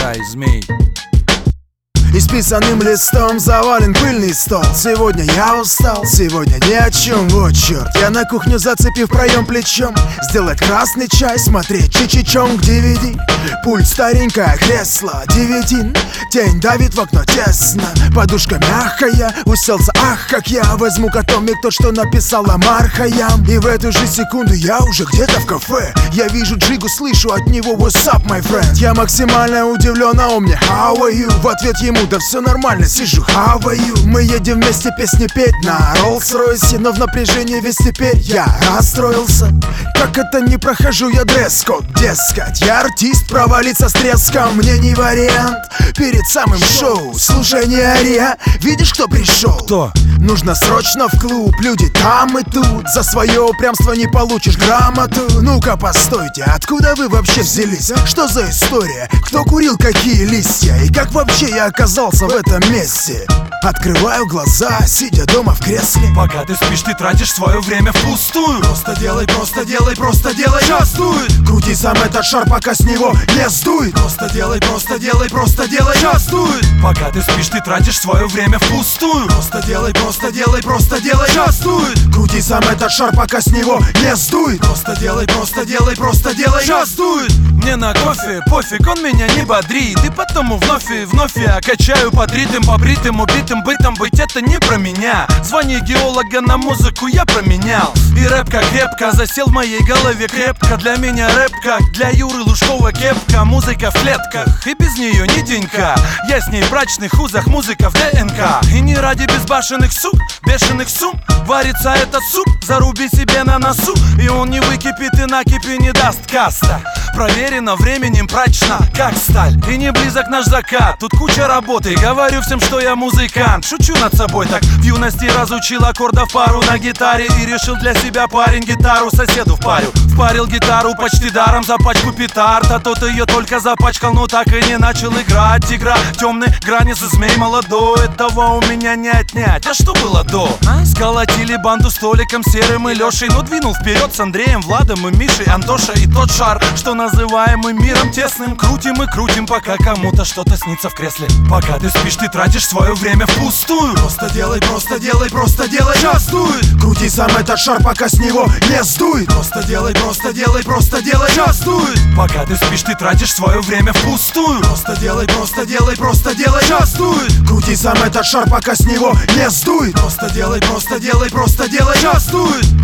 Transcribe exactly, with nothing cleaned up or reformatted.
Китай, змей. Исписанным листом завален пыльный стол. Сегодня я устал, сегодня ни о чем. Вот черт, я на кухню, зацепив проем плечом. Сделать красный чай, смотреть чичичонг ди ви ди. Пульт, старенькое кресло, ди ви ди. Тень давит в окно тесно, подушка мягкая. Уселся, ах, как я возьму котомик, тот, что написала Мархаям. И в эту же секунду я уже где-то в кафе. Я вижу Джигу, слышу от него what's up, my friend. Я максимально удивлен, а он мне how are you? В ответ ему да все нормально, сижу, хаваю. Мы едем вместе песни петь на Роллс-Ройсе, но в напряжении весь теперь я расстроился. Как это не прохожу я дресс-код, дескать, я артист, провалиться с треском мне не вариант. Перед самым шоу, слушай, не ори, а? Видишь, кто пришел? Кто? Нужно срочно в клуб, люди там и тут. За свое упрямство не получишь грамоту. Ну-ка, постойте, откуда вы вообще взялись? Что за история? Кто курил какие листья? И как вообще я оказался в этом месте? Открываю глаза, сидя дома в кресле. Пока ты спишь, ты тратишь свое время впустую. Просто делай, просто делай, просто делай. Частует! Крути сам этот шар, пока с него не сдует. Просто делай, просто делай, просто делай. Частует! Пока ты спишь, ты тратишь свое время впустую. Просто делай, просто делай, просто делай. Частует! Крути сам этот шар, пока с него не сдует. Просто делай, просто делай, просто делай. Частует! Мне на кофе пофиг, он меня не бодрит. И потому вновь и вновь я качаю под ритм, побритым, убитым бытом. Быть это не про меня. Звание геолога на музыку я променял. И рэп как кепка засел в моей голове крепко. Для меня рэп как для Юры Лужкова кепка. Музыка в клетках, и без нее ни денька. Я с ней в брачных узах, музыка в ДНК. И не ради безбашенных сук, бешеных сумм варится этот суп, заруби себе на носу. И он не выкипит и накипи не даст каста. Проверено временем прочно, как сталь. И не близок наш закат, тут куча работы. Говорю всем, что я музыкант, шучу над собой так. В юности разучил аккордов пару на гитаре. И решил для себя парень гитару соседу впарю. Впарил гитару почти даром за пачку петард. А тот ее только запачкал, но так и не начал играть. Игра темной границы, змей молодой. Этого у меня не отнять, а что было до? А? Сколотили банду столиком серым и Лешей. Но двинул вперед с Андреем, Владом и Мишей, Антоша и тот шар, что называемым миром тесным. Крутим и крутим, пока кому-то что-то снится в кресле. Пока ты спишь, ты тратишь свое время впустую. Просто делай, просто делай, просто делай. Частует! Крути сам этот шар, пока с него не сдует. Просто делай, просто делай, просто делай. Частует! Пока ты спишь, ты тратишь свое время впустую. Просто делай, просто делай, просто делай. Частует! Крути сам этот шар, пока с него не сдует. Просто делай, просто делай, просто делай. Частует!